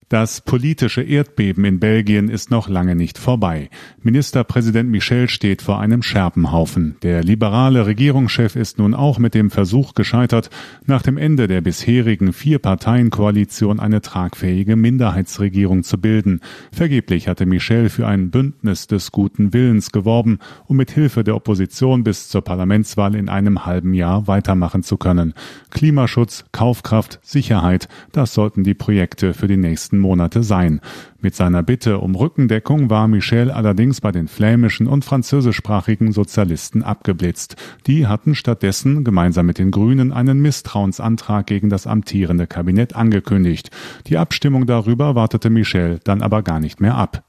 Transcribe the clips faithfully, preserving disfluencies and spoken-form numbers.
Das politische Erdbeben in Belgien ist noch lange nicht vorbei. Ministerpräsident Michel steht vor einem Scherbenhaufen. Der liberale Regierungschef ist nun auch mit dem Versuch gescheitert, nach dem Ende der bisherigen Vier-Parteien-Koalition eine tragfähige Minderheitsregierung zu bilden. Vergeblich hatte Michel für ein Bündnis des guten Willens geworben, um mit Hilfe der Opposition bis zur Parlamentswahl in einem halben Jahr weitermachen zu können. Klimaschutz, Kaufkraft, Sicherheit, das sollten die Projekte für die nächsten Monate sein. Mit seiner Bitte um Rückendeckung war Michel allerdings bei den flämischen und französischsprachigen Sozialisten abgeblitzt. Die hatten stattdessen gemeinsam mit den Grünen einen Misstrauensantrag gegen das amtierende Kabinett angekündigt. Die Abstimmung darüber wartete Michel dann aber gar nicht mehr ab.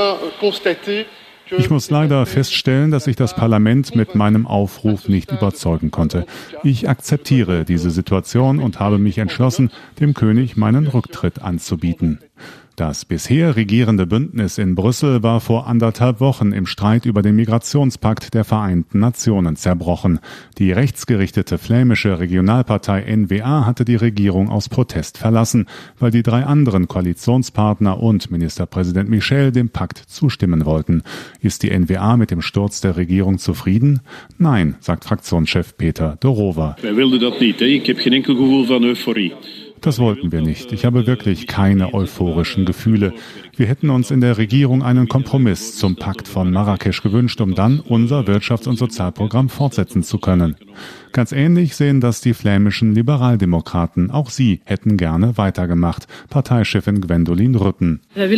Ich muss leider feststellen, dass ich das Parlament mit meinem Aufruf nicht überzeugen konnte. Ich akzeptiere diese Situation und habe mich entschlossen, dem König meinen Rücktritt anzubieten. Das bisher regierende Bündnis in Brüssel war vor anderthalb Wochen im Streit über den Migrationspakt der Vereinten Nationen zerbrochen. Die rechtsgerichtete flämische Regionalpartei N V A hatte die Regierung aus Protest verlassen, weil die drei anderen Koalitionspartner und Ministerpräsident Michel dem Pakt zustimmen wollten. Ist die N V A mit dem Sturz der Regierung zufrieden? Nein, sagt Fraktionschef Peter de Rover. Wij wilden dat niet. Ik heb geen enkel gevoel van euforie. Das wollten wir nicht. Ich habe wirklich keine euphorischen Gefühle. Wir hätten uns in der Regierung einen Kompromiss zum Pakt von Marrakesch gewünscht, um dann unser Wirtschafts- und Sozialprogramm fortsetzen zu können. Ganz ähnlich sehen das die flämischen Liberaldemokraten. Auch sie hätten gerne weitergemacht. Parteichefin Gwendoline Rutten. Wir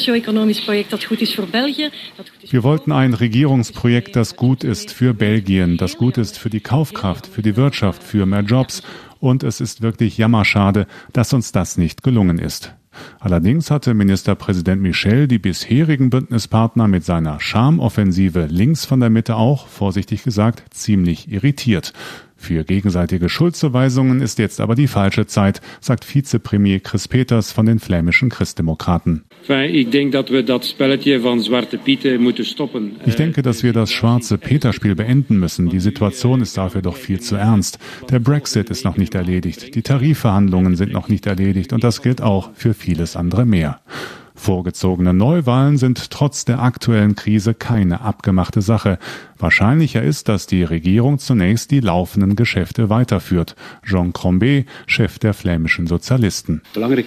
wollten ein Regierungsprojekt, das gut ist für Belgien, das gut ist für die Kaufkraft, für die Wirtschaft, für mehr Jobs. Und es ist wirklich jammerschade, dass uns das nicht gelungen ist. Allerdings hatte Ministerpräsident Michel die bisherigen Bündnispartner mit seiner Charmoffensive links von der Mitte auch, vorsichtig gesagt, ziemlich irritiert. Für gegenseitige Schuldzuweisungen ist jetzt aber die falsche Zeit, sagt Vizepremier Chris Peters von den flämischen Christdemokraten. Ich denke, dass wir das schwarze Peter-Spiel beenden müssen. Die Situation ist dafür doch viel zu ernst. Der Brexit ist noch nicht erledigt, die Tarifverhandlungen sind noch nicht erledigt und das gilt auch für vieles andere mehr. Vorgezogene Neuwahlen sind trotz der aktuellen Krise keine abgemachte Sache. Wahrscheinlicher ist, dass die Regierung zunächst die laufenden Geschäfte weiterführt. Jean Crombé, Chef der flämischen Sozialisten.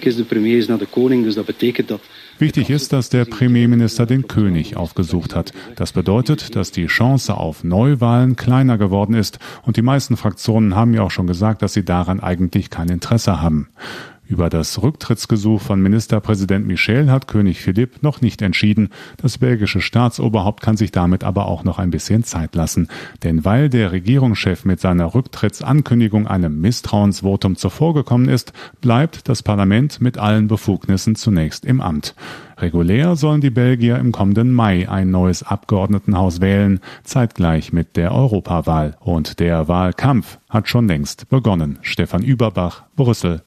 Wichtig ist, dass der Premierminister den König aufgesucht hat. Das bedeutet, dass die Chance auf Neuwahlen kleiner geworden ist und die meisten Fraktionen haben ja auch schon gesagt, dass sie daran eigentlich kein Interesse haben. Über das Rücktrittsgesuch von Ministerpräsident Michel hat König Philipp noch nicht entschieden. Das belgische Staatsoberhaupt kann sich damit aber auch noch ein bisschen Zeit lassen. Denn weil der Regierungschef mit seiner Rücktrittsankündigung einem Misstrauensvotum zuvorgekommen ist, bleibt das Parlament mit allen Befugnissen zunächst im Amt. Regulär sollen die Belgier im kommenden Mai ein neues Abgeordnetenhaus wählen, zeitgleich mit der Europawahl. Und der Wahlkampf hat schon längst begonnen. Stefan Überbach, Brüssel.